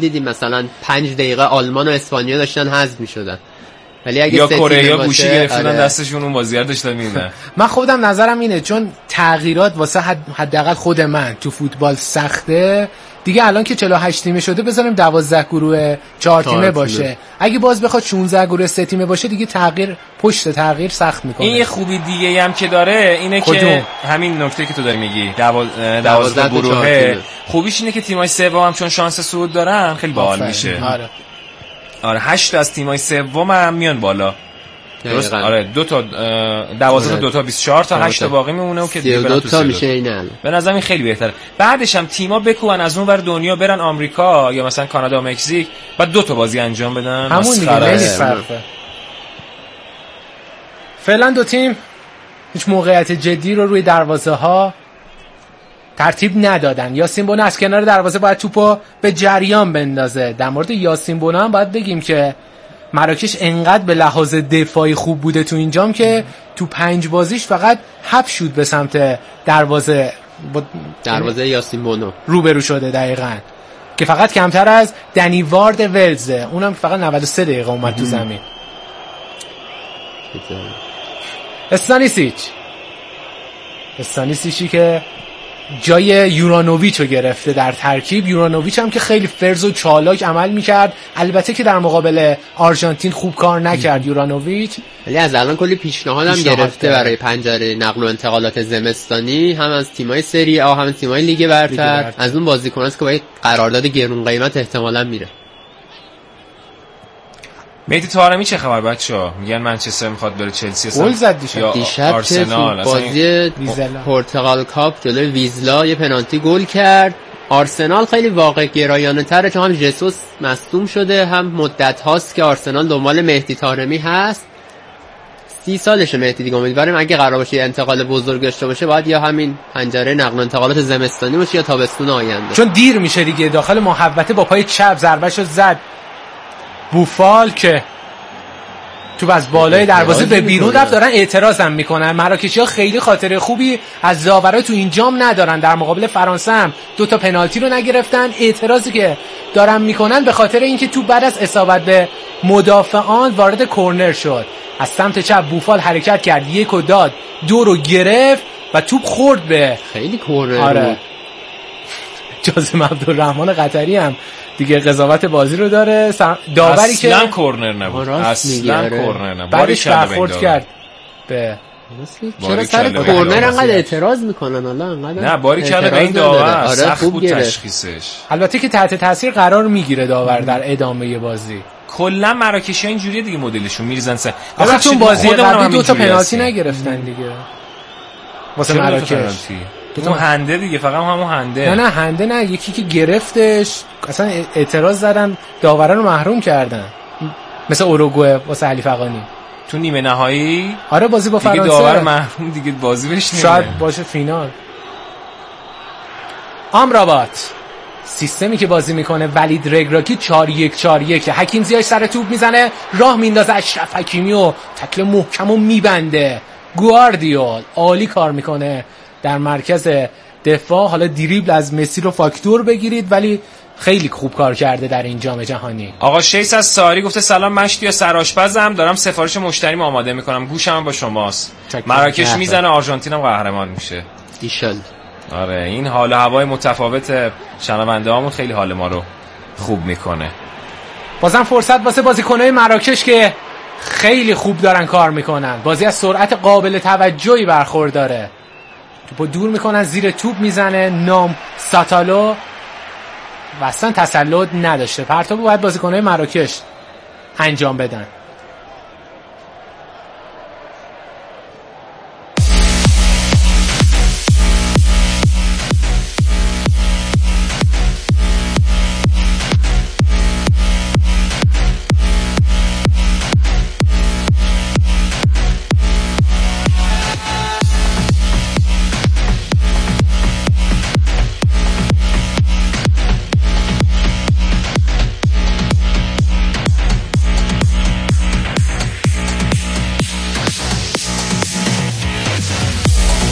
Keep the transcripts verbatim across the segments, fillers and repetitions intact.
دیدیم مثلا پنج دقیقه آلمان و اسپانیا داشتن حذف می‌شدن، ولی اگه یا کره یا گوشی گرفتن آره. دستشون اون بازی رو داشتن میدن. من خودم نظرم اینه چون تغییرات واسه حد حداقل خود من تو فوتبال سخته دیگه. الان که چهل و هشت تیمه شده بذاریم دوازده گروه چهار تیمه باشه. اگه باز بخواد شانزده گروه سه تیمه باشه دیگه تغییر پشت تغییر سخت میکنه. این یه خوبی دیگه هم که داره اینه کدوم؟ که همین نکته که تو داری میگی دوازده گروه خوبیش اینه که تیمای سوم هم چون شانس صعود دارن خیلی باحال میشه. آره آره هشت از تیمای سوم هم میان بالا. درست آره دو تا دوازده تا دو تا بیست و چهار تا هشت تا باقی میمونه و که دیگه دو تا میشه اینه. به نظر من خیلی بهتره. بعدش هم تیم‌ها بکوبن از اون ور دنیا برن آمریکا یا مثلا کانادا و مکزیک بعد دو تا بازی انجام بدن. همون دیگه خیلی فرقه. فعلا دو تیم هیچ موقعیت جدی رو روی دروازه ها ترتیب ندادن. یاسین بونا از کنار دروازه باید توپو به جریان بندازه. در مورد یاسین بونا هم باید بگیم که مراکش انقدر به لحاظ دفاعی خوب بوده تو اینجام که تو پنج بازیش فقط هپ شد به سمت دروازه با دروازه یاسین بونو روبرو شده دقیقاً که فقط کمتر از دنی وارد ولزه، اونم فقط نود و سه دقیقه اومد تو زمین. استانیسیچ استانیسیچی که جای یورانوویچ رو گرفته در ترکیب. یورانوویچ هم که خیلی فرز و چالاک عمل میکرد، البته که در مقابل آرژانتین خوب کار نکرد یورانوویچ، ولی از الان کلی پیشنهاد هم گرفته برای پنجره نقل و انتقالات زمستانی، هم از تیمای سری آ هم از تیمای لیگ برتر. از اون بازیکناست که با قرارداد گرون قیمت احتمالاً میره. مهدی طارمی چه خبر بچه‌ها؟ میگن منچستر میخواد بره چلسی اصلا گل زد دیشب یا دیشب آرسنال. بازی پرتغال کاپ جلوی ویزلا یه پنالتی گل کرد. آرسنال خیلی واقع گرایانه تره چون هم ژسوس مصدوم شده، هم مدت هاست که آرسنال دنبال مهدی طارمی هست. سی سالشه مهدی دیگه. امیدواریم اگه قرار باشه انتقال بزرگ داشته باشه باید یا همین پنجره نقل و انتقالات زمستانی باشه یا تابستون آینده، چون دیر میشه دیگه. داخل محوطه با پای چپ ضربهشو زد بوفال که تو از بالای دروازه به بیرون رفت. دارن اعتراض هم میکنن. مراکشی‌ها خیلی خاطره خوبی از داورا تو این جام ندارن. در مقابل فرانسه هم دو تا پنالتی رو نگرفتن. اعتراضی که دارن میکنن به خاطر اینکه تو بعد از اصابت به مدافعان وارد کرنر شد. از سمت چپ بوفال حرکت کرد، یکو داد، دو رو گرفت و توپ خورد به خیلی کرنر. آره جازم عبدالرحمن قطری هم دیگه قضاوت بازی رو داره. داوری که اصلا کورنر نبود، اصلا کورنر نبود، بعدش برخورد کرد به چرا سر کورنر انقدر اعتراض میکنن؟ الله انقدر نه باری کرده به این داور سخت بود تشخیصش. البته که تحت تاثیر قرار میگیره داور در ادامه بازی. کلا مراکشی‌ها اینجوریه دیگه، مدلشون میریزن سر. آخه چون بازی قبلی دو تا پنالتی نگرفتن دیگه واسه مراکش. اون هنده دیگه، فقط همون هنده. نه نه هنده نه، یکی که گرفتش اصلا اعتراض زدن، داورا رو محروم کردن، مثل اوروگوئه واسه علی فقانی تو نیمه نهایی. آره بازی با فرانسه دیگه داور محروم دیگه، بازی بهش نمیده، شاید باشه فینال. آمرابات سیستمی که بازی میکنه ولید رگراکی چهار یک چهار یک. حکیم زیاش سر توپ میزنه، راه میندازه اشرف حکیمی و تکل محکم و میبنده. گواردیول عالی کار میکنه در مرکز دفاع. حالا دریبل از مسی رو فاکتور بگیرید ولی خیلی خوب کار کرده در این جام جهانی. آقا شیس از ساری گفته سلام مشتی یا سرآشپزم، دارم سفارش مشتریم آماده میکنم، گوشم با شماست. مراکش میزنه، آرژانتین هم قهرمان میشه ایشالله. آره این حال و هوای متفاوت شنونده هامون خیلی حال ما رو خوب میکنه. بازم فرصت واسه بازیکنای مراکش که خیلی خوب دارن کار میکنن. بازی از سرعت قابل توجهی برخورداره. توپو دور میکنن، زیر توپ میزنه نام ساتالو و اصلا تسلط نداشته. پرتابو باید بازیکنای مراکش انجام بدن.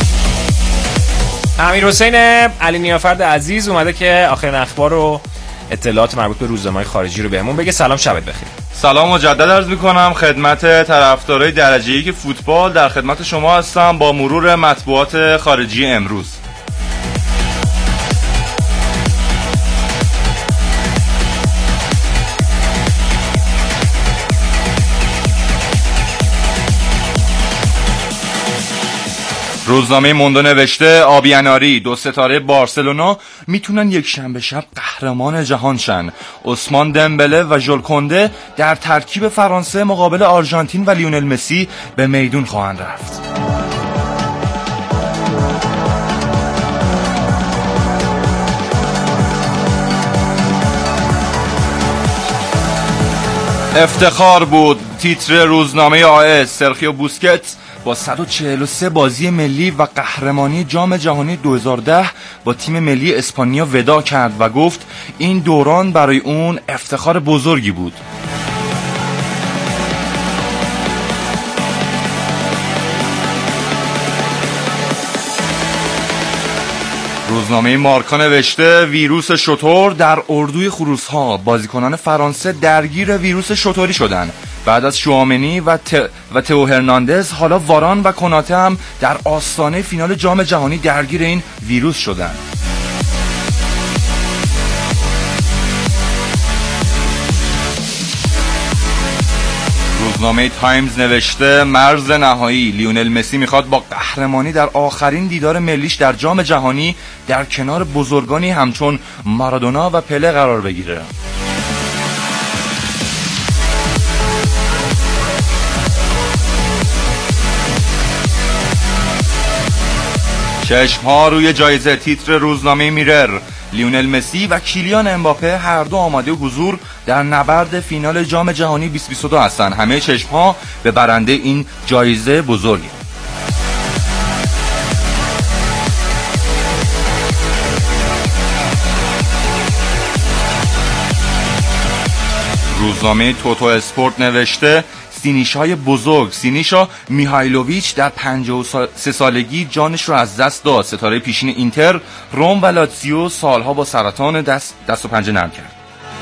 امیر حسین علی نیافرد عزیز اومده که آخرین اخبار رو اطلاعات مربوط به روزنامه‌های خارجی رو بهمون بگه. سلام، شبت بخیر. سلام مجدد عرض می‌کنم خدمت طرفدارای درجه یک فوتبال. در خدمت شما هستم با مرور مطبوعات خارجی امروز. روزنامه موندو نوشته آبیاناری دو ستاره بارسلونا میتونن یک شنبه شب قهرمان جهان شن. عثمان دمبله و ژول کنده در ترکیب فرانسه مقابل آرژانتین و لیونل مسی به میدون خواهند رفت. افتخار بود تیتر روزنامه آس. سرخیو بوسکت با صد و چهل و سه بازی ملی و قهرمانی جام جهانی دو هزار و ده با تیم ملی اسپانیا وداع کرد و گفت این دوران برای اون افتخار بزرگی بود. روزنامه مارکا نوشته ویروس شتر در اردوی خروس‌ها. بازیکنان فرانسه درگیر ویروس شتری شدند. بعد از شوامنی و ت... و تئو هرناندز، حالا واران و کناته هم در آستانه فینال جام جهانی درگیر این ویروس شدند. روزنامه تایمز نوشته مرز نهایی. لیونل مسی میخواد با قهرمانی در آخرین دیدار ملیش در جام جهانی در کنار بزرگانی همچون مارادونا و پله قرار بگیره. چشم ها روی جایزه. تیتر روزنامه میرر لیونل مسی و کیلیان امباپه هر دو آماده حضور در نبرد فینال جام جهانی بیست بیست و دو هستند. همه چشم ها به برنده این جایزه بزرگی. روزنامه توتو اسپورت نوشته سینیشای بزرگ. سینیشا میهایلوویچ در پنجاه و سه سالگی جانش رو از دست داد. ستاره پیشین اینتر، روم و لاتزیو سالها با سرطان دست, دست و پنجه نرم کرد.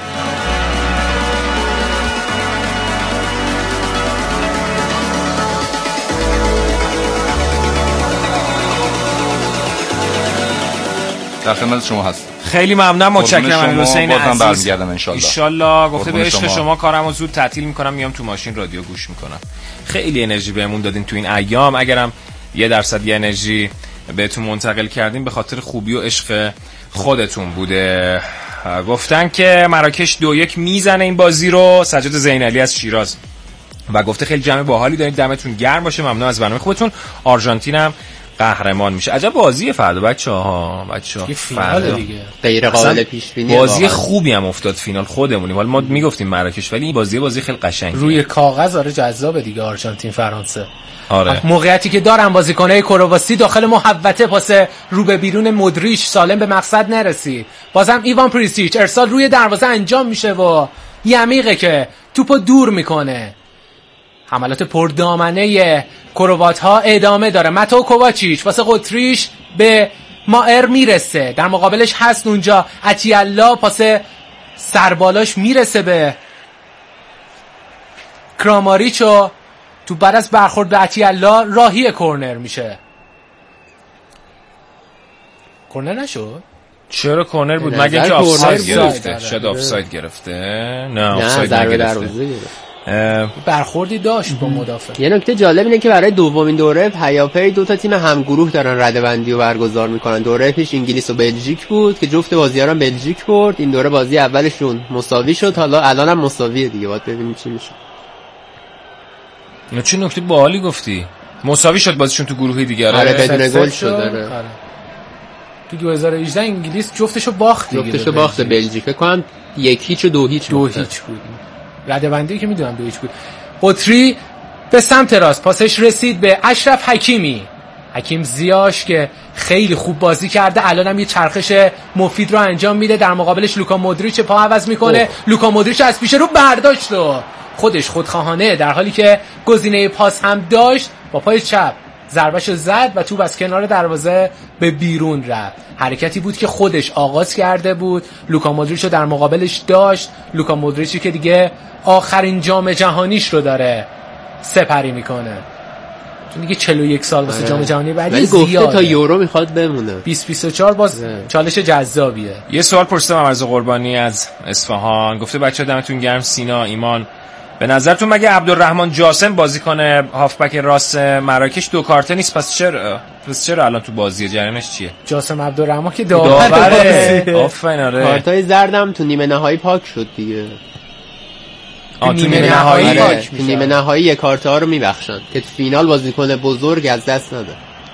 در خدمت شما هست. خیلی ممنونم، متشکرم امیر حسین عزیز. برمیگردم ان شاء الله. ان شاء الله. گفته به عشق شما کارمو زود تعطیل میکنم، میام تو ماشین رادیو گوش میکنم. خیلی انرژی بهمون دادین تو این ایام. اگرم یه درصد یه انرژی بهتون منتقل کردیم به خاطر خوبی و عشق خودتون بوده. گفتن که مراکش دو یک میزنه این بازی رو. سجاد زینعلی از شیراز و گفته خیلی جمع باحالی دارید، دمتون گرم باشه، ممنون از برنامه خوبتون. آرژانتین هم قهرمان میشه. عجب بازی فردا بچه‌ها. بچه‌ها فردا دیگه غیر قابل پیش بینی. بازی خوبی هم افتاد فینال خودمونیم. حالا ما میگفتیم مراکش، ولی این بازی بازی خیلی قشنگه. روی کاغذ آره جذابه دیگه. آرژانتین فرانسه. آره. موقعیتی که دارن بازیکنای کرواسی داخل محوطه پاس رو به بیرون مودریچ سالم به مقصد نرسید. بازم ایوان پریسیچ ارسال روی دروازه انجام میشه و یمیقه که توپو دور میکنه. حملات پردامنه کروات ها ادامه داره. ماتو کوواچیچ واسه قطریش به مائر میرسه، در مقابلش هست اونجا اتیالا، پاس سربالاش میرسه به کراماریچو. تو بعد از برخورد به اتیالا راهی کورنر میشه. کورنر نشد؟ چرا کورنر بود؟ مگه که آفساید گرفته. شاید آفساید گرفته. نه آفساید نگرفته. برخوردی داشت با مدافع. یه نکته جالب اینه که برای دومین دوره پیاپی دو تا تیم همگروه دارن رده‌بندی رو برگزار میکنن. دوره پیش انگلیس و بلژیک بود که جفت بازی‌ها رو بلژیک برد. این دوره بازی اولشون مساوی شد، حالا الانم مساویه دیگه. باید ببینیم چی میشه. نه چه نکته باحالی گفتی. مساوی شد بازیشون تو گروهی دیگه. آره بدون گل شد. آره. تو دو هزار و هجده انگلیس جفتشو باخت دیگه. جفتشو باخت بلژیک. فکر کنم یک هیچ و دو هیچ دو هیچ بود. ردبندی که میدونم دو هیچ بود. قطری به سمت راست پاسش رسید به اشرف حکیمی. حکیم زیاش که خیلی خوب بازی کرده، الانم یه چرخش مفید رو انجام میده. در مقابلش لوکا مودریچ پا عوض میکنه. لوکا مودریچ از پیش رو برداشت و خودش خودخواهانه در حالی که گزینه پاس هم داشت با پای چپ ضربهشو زد و توپ از کنار دروازه به بیرون رفت. حرکتی بود که خودش آغاز کرده بود، لوکا مودریچ رو در مقابلش داشت. لوکا مودریچی که دیگه آخرین جام جهانیش رو داره سپری میکنه، چون دیگه چهل و یک سال واسه جام جهانی بعدی زیاده. گفته تا یورو میخواد بمونه. بیست بیست و چهار باز نه. چالش جذابیه. یه سوال پرسیدم از قربانی از اصفهان، گفته بچه‌ها دمتون گرم. سینا ایمان، به نظرتون مگه عبدالرحمن جاسم بازیکن هافبک راست مراکش دو کارته نیست؟ پس چرا پس چرا الان تو بازی جریانش چیه؟ جاسم عبدالرحمن که داوره. آفرین. آره کارتای زردم تو نیمه نهایی پاک شد دیگه. آه تو نیمه نهایی آره. تو نیمه نهایی یک کارتا رو میبخشن که تو فینال بازیکن بزرگ از دست نده.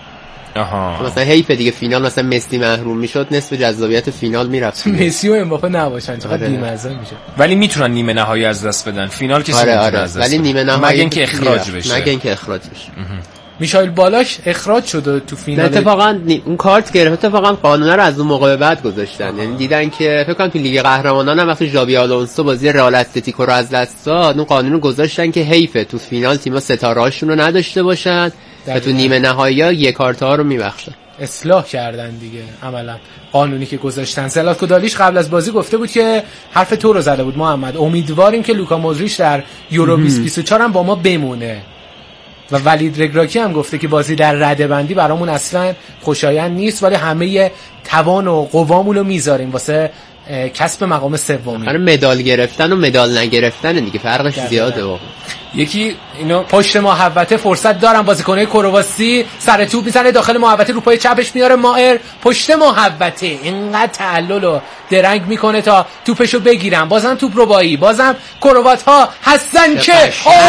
آها. مثلا حیف دیگه فینال مثلا مسی محروم میشد، نصف جذابیت فینال میرفت. مسی و امباپه نباشن چقدر آره. بی‌مزه میشه. ولی میتونن نیمه نهایی از دست بدن. فینال کسی آره نمیتونه آره. از دست ولی نیمه نهایی مگه اینکه اخراج بشه. مگه اینکه اخراج بشه. میشایل بالاش اخراج شده تو فینال. اتفاقا اون کارت گرفت، اتفاقا قانون رو از اون موقع به بعد گذاشتن. یعنی دیدن که فکر کنم تو لیگ قهرمانان هم وقتی ژابی آلونسو بازی رئال اتلتیکو رو از دست داد، اون قانون رو گذاشتن که حیفه تو فینال تیم‌ها ستاره‌هاشون رو نداشته باشن و تو نیمه نهایی‌ها یک کارت‌ها رو میبخشن. اصلاح کردن دیگه عملا قانونی که گذاشتن. زلاتکو دالیش قبل از بازی گفته بود که حرف تو رو زده بود محمد، امیدواریم که لوکا مودریچ در یورو بیست بیست و چهار هم با ما بمونه. و ولید رگراکی هم گفته که بازی در رده‌بندی برامون اصلا خوشایند نیست، ولی همه توان و قوامون رو میذاریم واسه کسب مقام سومی. آره مدال گرفتن و مدال نگرفتن دیگه فرقش زیاده واقعا. یکی اینو پشت محوطه فرصت دارن بازیکنای کرواسی، سر توپ میزنه داخل محوطه، رو پای چپش میاره مائر، پشت محوطه اینقدر تعلل و درنگ میکنه تا توپشو بگیرن، بازم توپ ربایی، بازم کروات ها هستن که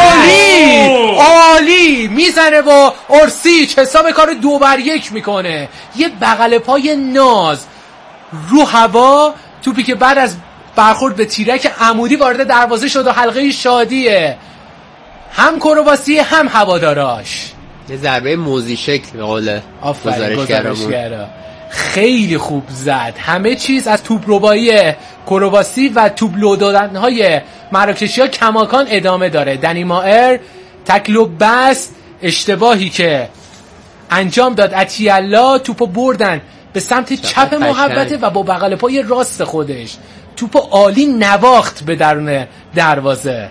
عالی عالی میزنه با اورسیچ، حساب کار دو بر یک میکنه، یه بغل پای ناز رو هوا، توپی که بعد از برخورد به تیرک عمودی وارد دروازه شد و حلقه شادیه هم کرواسی هم هواداراش. یه ضربه موزی شکل به قول گزارشگرا خیلی خوب زد. همه چیز از توپ ربایی کرواسی و توپ لو دادن‌های مراکشی‌ها کماکان ادامه داره. دنی مائر تکل و بست، اشتباهی که انجام داد اتیالا، توپو بردن به سمت چپ محوطه و با بغل پای راست خودش توپو عالی نواخت به درون دروازه.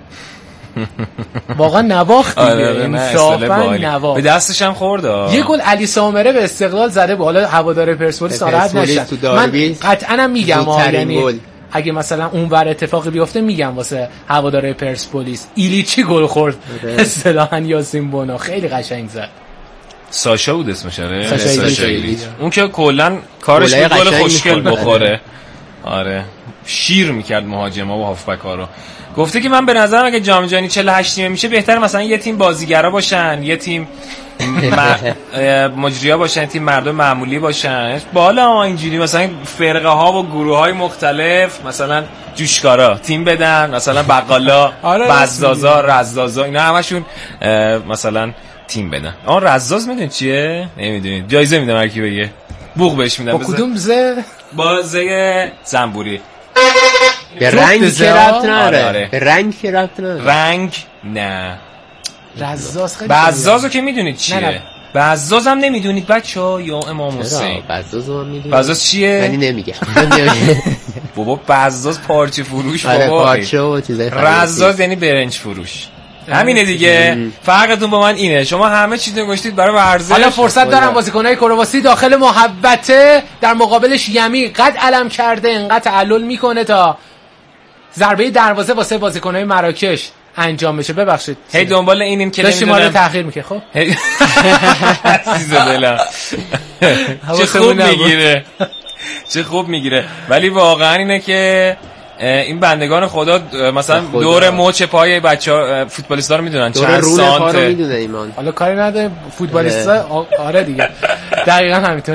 واقعا نواخت دیگه. انصافا نواخت. به دستش هم خورد. یه گل علی سامره به استقلال زده بود. حالا هوادار پرسپولیس ناراحت نشن. من قطعا میگم یعنی اگه مثلا اون ور اتفاقی بیفته میگم واسه هوادار پرسپولیس ایلیچی گل خورد. اصطلاحاً یاسین بونو خیلی قشنگ زد. ساشا بود اسمش. آره ساشا, ساشا ایلیچ. اون که کلا کارش بود گل خوشگل بخوره. آره شیر میکرد مهاجما و هافبک‌ها رو. گفته که من به نظرم اگه جام جهانی چهل و هشت تیمه میشه بهتره مثلا یه تیم بازیگرا باشن، یه تیم مجری‌ها باشن، تیم مردم معمولی باشن. بالا اینجوری مثلا فرقه ها و گروه های مختلف مثلا جوشکارا تیم بدن، مثلا بقالا، بزازا، رزازا، اینا همشون مثلا تیم بدن. آن رزاز میدونی چیه؟ نمیدونید. جایزه میدم هر کی بگه. بوق بهش میدم. با کدوم ز؟ با زه زنبوری. به رنگ که ربط نداره. به رنگ که ربط نداره. رنگ نه. رزاز خیلی بزازو که میدونید چیه؟ بزاز هم نمیدونید بچه‌ها یا امام حسین؟ بزازو هم میدونید. بزاز چیه؟ یعنی نمیگم. بابا بزاز پارچه فروش بابا. آره پارچه و چیزای خاصی. رزاز یعنی برنج فروش. همینه دیگه. فرقتون با من اینه، شما همه چیز نگوشتید برای ورزش. حالا فرصت دارن بازیکنای کرواسی داخل محوطه، در مقابلش یمی قد علم کرده، انقدر تعلل میکنه تا ضربه دروازه واسه بازیکنای مراکش انجام بشه. ببخشید هی دنبال اینیم که داشتیم ما رو تأخیر میکنه. خب عزیز دلم چه خوب میگیره چه خوب میگیره. ولی واقعا اینه که این بندگان خدا مثلا خدا. دور مچ پای بچه‌ها فوتبالیستا رو میدونن چند سانت میدونه ایمان. حالا کاری نداره فوتبالیستا. آره دیگه دقیقاً همینطور.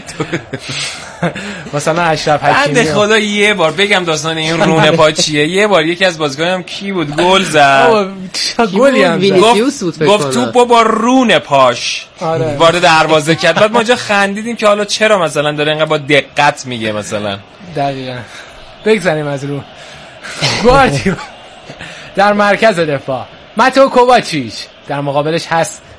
مثلا اشرف حکیمی بنده خدا یه بار بگم داستان این رونه پا چیه. یه بار یکی از بازیکنام کی بود گل زد، گلی هم گفت گفت توپو با رونه پاش وارد دروازه کرد. بعد ما جا خندیدیم که حالا چرا مثلا داره اینقدر با دقت میگه. مثلا دقیقاً بگذاریم از رو. گواردیولا در مرکز دفاع، ماتئو کوواچیچ در مقابلش هست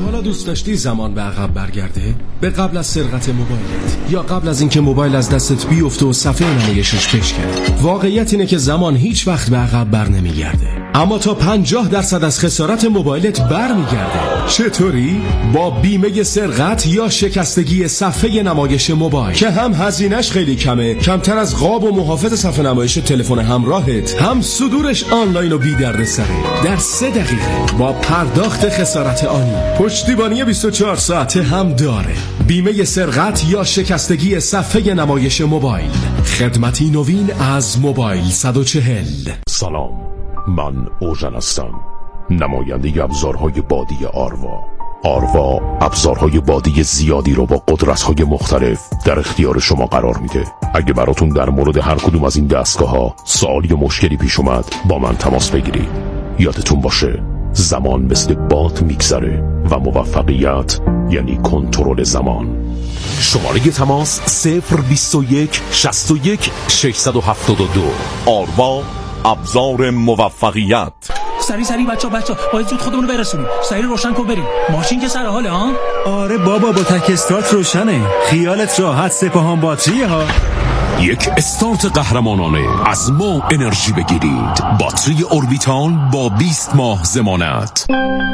حالا دوست داشتی زمان به عقب برگرده؟ به قبل از سرقت موبایلت یا قبل از اینکه موبایل از دستت بیفته و صفحه نمایشش بشکنه. واقعیت اینه که زمان هیچ وقت به عقب بر نمیگرده، اما تا پنجاه درصد از خسارت موبایلت برمیگرده. چطوری؟ با بیمه سرقت یا شکستگی صفحه نمایش موبایل که هم هزینه‌اش خیلی کمه، کمتر از قاب و محافظ صفحه نمایش تلفن همراهت، هم صدورش آنلاین و بی دردسره. در سه دقیقه با پرداخت خسارت آنی. پشتیبانی بیست و چهار ساعته هم داره. بیمه سرقت یا شکستگی صفحه نمایش موبایل. خدمتی نوین از موبایل صد و چهل. سلام، من اوژن هستم، نماینده ابزارهای بادی آروا. آروا ابزارهای بادی زیادی رو با قدرت‌های مختلف در اختیار شما قرار میده. اگه براتون در مورد هر کدوم از این دستگاه‌ها سوالی یا مشکلی پیش اومد، با من تماس بگیرید. یادتون باشه زمان مثل باد میگذره و موفقیت یعنی کنترل زمان. شماره تماس صفر بیست و یک شصت و یک ششصد و هفتاد و دو. آروا ابزار موفقیت. سری سری بچه بچه باید زود خودمونو برسونیم. سری روشن کن بریم. ماشین که سر حاله ها؟ آره بابا با تک استارت روشنه. خیالت راحت، سپاهان باتریه ها. یک استارت قهرمانانه از ما انرژی بگیرید. باتری اوربیتال با بیست ماه ضمانت.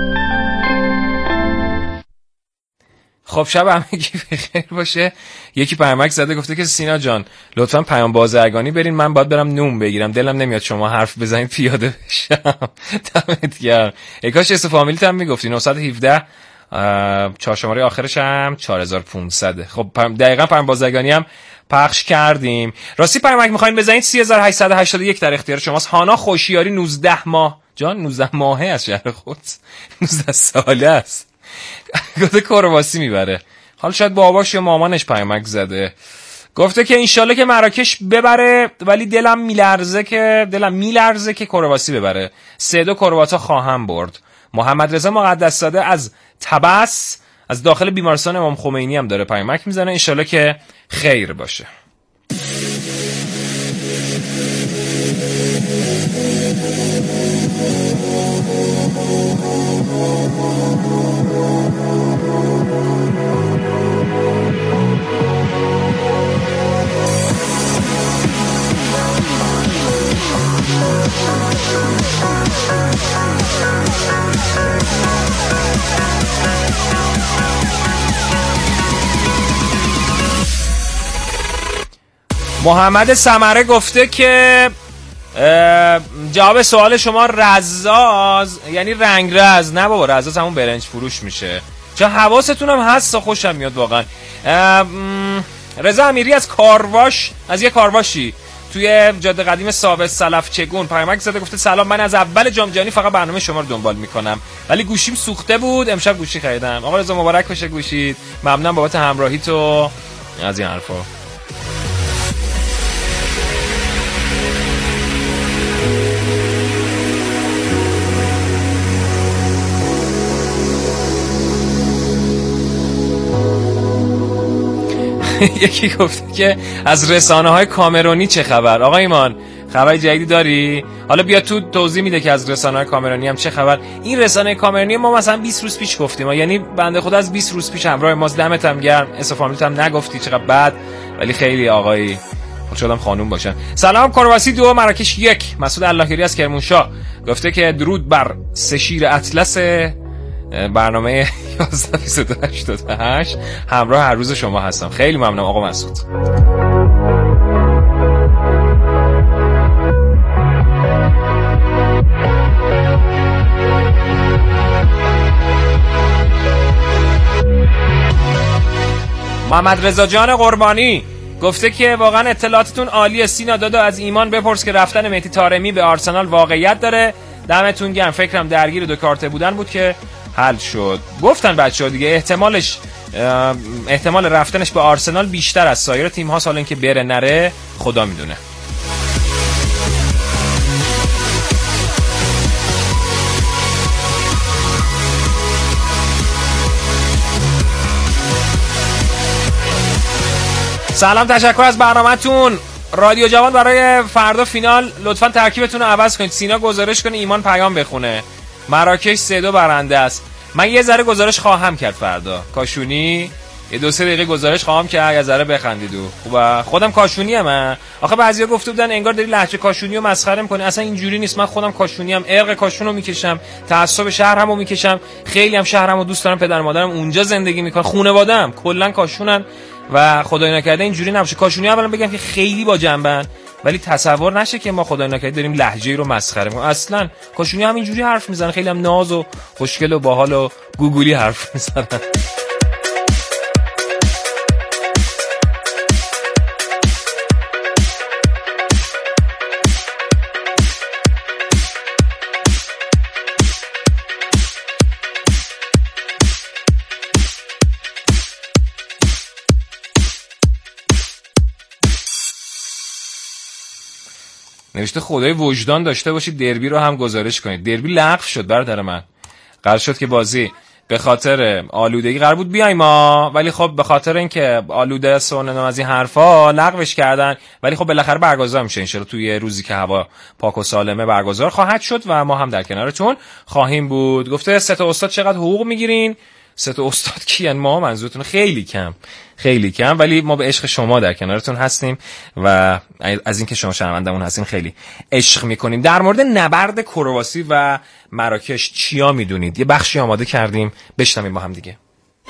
خب شب همگی بخیر باشه. یکی پیامک زده گفته که سینا جان لطفاً پیام بازرگانی برین، من باید برم نون بگیرم، دلم نمیاد شما حرف بزنید پیاده بشم. دمت گرم. ای کاش اسم فامیلیت هم میگفتی. نه یک هفت چهار شماره آخرش هم چهار هزار و پانصد. خب دقیقاً پیام بازرگانی هم پخش کردیم. راستی پیامک میخواین بزنید سه هزار و هشتصد و هشتاد و یک در اختیار شماست. هانا خوشیاری نوزده ماه جان نوزده ماهه از شهر خودت، نوزده ساله است. گفته کرواسی میبره. حالا شاید باباش یا مامانش پیامک زده. گفته که انشالله که مراکش ببره، ولی دلم میلرزه که دلم میلرزه که کرواسی ببره. سه دو کرواتا خواهم برد. محمد رضا مقدس زاده از طبس از داخل بیمارستان امام خمینی هم داره پیامک میزنه. انشالله که خیر باشه. محمد سمره گفته که جواب سوال شما رزاز یعنی رنگ رز. نه بابا، رزاز همون برنج فروش میشه. چون حواستون هم هست، خوشم میاد واقعا. رضا امیری از کارواش، از یه کارواشی توی جاده قدیم ثابت سلف چگون پیامک زده گفته سلام، من از اول جام جهانی فقط برنامه شما رو دنبال میکنم ولی گوشیم سوخته بود، امشب گوشی خریدم. آقا رضا مبارک باشه گوشید. ممنونم بابت همراهی تو از این حرفا. یکی گفته که از رسانه های کامرونی چه خبر؟ آقا ایمان خبر جدیدی داری؟ حالا بیا تو توضیح میده که از رسانه های کامرونی هم چه خبر. این رسانه کامرونی ما مثلا بیست روز پیش گفتیم، یعنی بنده خدا از بیست روز پیش همراه ماست. دمت هم گرم. اسم فامیلت هم نگفتی، چقدر بد، ولی خیلی آقایی خود شدم خانوم باشن. سلام کرواسی دو مراکش یک. مسعود اللهگیری از کرمانشاه گفته که درود بر سه شیر اطلس برنامه یازده بیست و دو هشتاد و هشت همراه هر روز شما هستم. خیلی ممنونم آقا مسعود. محمد رضا جان قربانی گفته که واقعا اطلاعاتتون عالیه سینا دادا، از ایمان بپرس که رفتن مهدی طارمی به آرسنال واقعیت داره. دمتون گرم. فکرم درگیر دو کارته بودن بود که حل شد. گفتن بچه‌ها دیگه احتمالش احتمال رفتنش به آرسنال بیشتر از سایر تیم‌ها، حالا اینکه بره نره خدا میدونه. سلام، تشکر از برنامه‌تون. رادیو جوان برای فردا فینال لطفاً ترکیبتون رو عوض کنید. سینا گزارش کنه، ایمان پیام بخونه. مراکش سه دو برنده است. من یه ذره گزارش خواهم کرد فردا. کاشونی یه دو سه دقیقه گزارش خواهم کرد، یه ذره بخندید و خوبه. خودم کاشونی ام. آخه بعضیا گفته بودن انگار داری لهجه کاشونی رو مسخره می‌کنی. اصلا اینجوری نیست. من خودم کاشونی ام، ارق کاشون رو میکشم، تعصب شهرمو میکشم. خیلی هم شهرمو دوست دارم، پدر مادرم اونجا زندگی میکنن، خانواده‌ام کلا کاشونن و خدای نکرده اینجوری نباشه. کاشونی اولا بگم که خیلی با جنبن، ولی تصور نشه که ما خدای نکرده داریم لهجه‌ای رو مسخره می‌کنیم. اصلا کاشونی هم اینجوری حرف میزنن، خیلی هم ناز و خوشگل و باحال و گوگولی حرف میزنن. نوشته خدای وجدان داشته باشید دربی رو هم گزارش کنید. دربی لغو شد برادر من. قرار شد که بازی به خاطر آلودگی قرار بود بیایم ما، ولی خب به خاطر اینکه آلوده است و از این حرفا لغوش کردن، ولی خب بالاخره برگزار میشه ان شاءالله. توی روزی که هوا پاک و سالمه برگزار خواهد شد و ما هم در کنارتون خواهیم بود. گفته سه تا استاد چقدر حقوق میگیرین؟ سه تا استاد کیان؟ ما منظورتون خیلی کم، خیلی کم، ولی ما به عشق شما در کنارتون هستیم و از اینکه شما شنوندمون هستین خیلی عشق میکنیم. در مورد نبرد کرواسی و مراکش چیا میدونید؟ یه بخشی آماده کردیم، بشنویم با هم دیگه.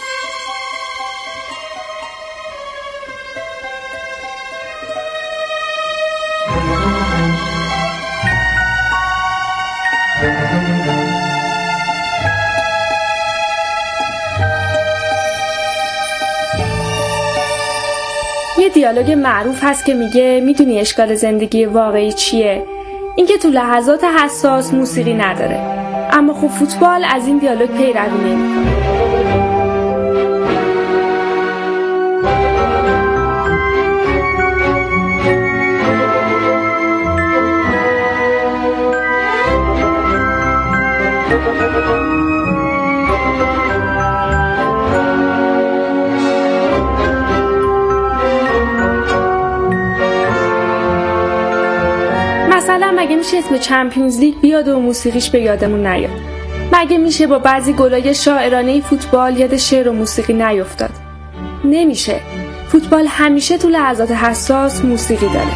یه دیالوگ معروف هست که میگه میدونی اشکال زندگی واقعی چیه؟ اینکه تو لحظات حساس موسیقی نداره. اما خب فوتبال از این دیالوگ پیروی نمی‌کنه. مثلا مگه میشه اسم چمپیونز لیگ بیاد و موسیقیش به یادمون نیاد؟ مگه میشه با بعضی گلای شاعرانه فوتبال یاد شعر و موسیقی نیفتاد؟ نمیشه. فوتبال همیشه تو لحظات حساس موسیقی داره.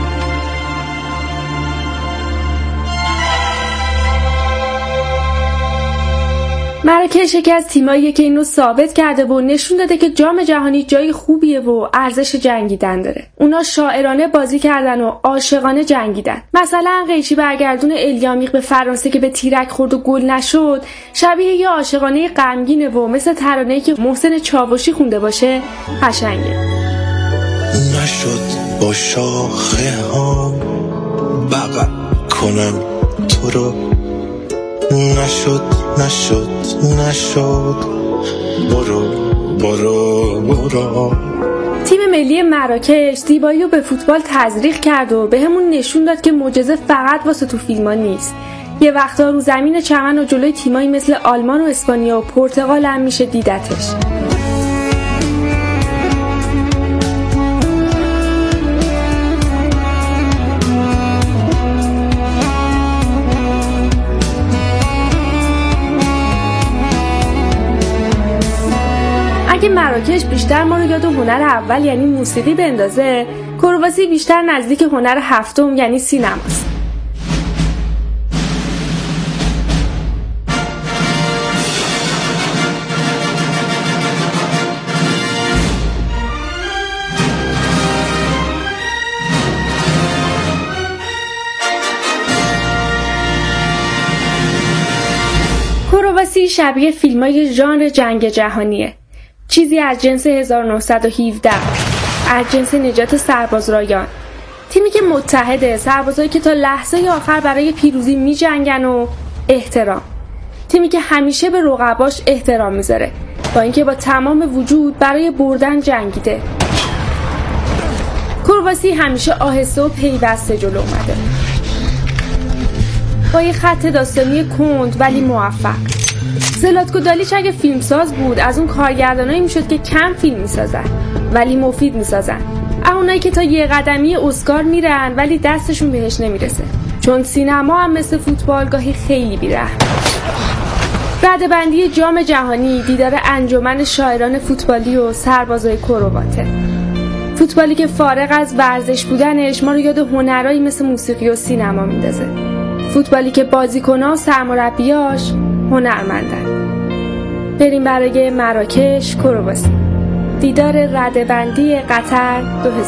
مراکش یکی از تیماییه که اینو ثابت کرده و نشون داده که جام جهانی جای خوبیه و ارزش جنگیدن داره. اونا شاعرانه بازی کردن و عاشقانه جنگیدن. مثلا قیچی برگردون الیامیق به فرانسه که به تیرک خورد و گل نشد، شبیه یه عاشقانه غمگینه و مثل ترانه‌ای که محسن چاوشی خونده باشه قشنگه. نشد با شاخه ها بغل کنم تو رو، نشد نشد نشد برو برو برو. تیم ملی مراکش زیبایی رو به فوتبال تزریق کرد و به همون نشون داد که معجزه فقط واسه تو فیلم‌ها نیست. یه وقتا رو زمین چمن و جلوی تیمایی مثل آلمان و اسپانیا و پرتغال هم میشه دیدتش. اگه مراکش بیشتر ما رو یاد هنر اول یعنی موسیقی بندازه، کرواسی بیشتر نزدیک هنر هفتم یعنی سینماست. کرواسی شبیه فیلمای ژانر جنگ جهانیه. چیزی از جنس هزار و نهصد و هفده، از جنس نجات سرباز رایان. تیمی که متحده، سربازایی که تا لحظه آخر برای پیروزی می جنگن و احترام. تیمی که همیشه به رقباش احترام میذاره، با اینکه با تمام وجود برای بردن جنگیده. کرواسی همیشه آهسته و پیوسته جلو اومده، با یه خط داستانی کند ولی موفق. زلاتکو دالیچ اگه فیلمساز بود از اون کارگردانایی میشد که کم فیلم میسازن ولی مفید میسازن، اونایی که تا یه قدمی اسکار میرن ولی دستشون بهش نمیرسه، چون سینما هم مثل فوتبال گاهی خیلی بی‌رحمه. رده‌بندی جام جهانی دیدار انجمن شاعران فوتبالی و سربازای کرواته. فوتبالی که فارغ از ورزش بودنش ما رو یاد هنرایی مثل موسیقی و سینما میندازه. فوتبالی که بازیکن‌ها و سرمربیاش هنرمندن. بریم برای مراکش کرواسی. دیدار رده‌بندی قطر دو هزار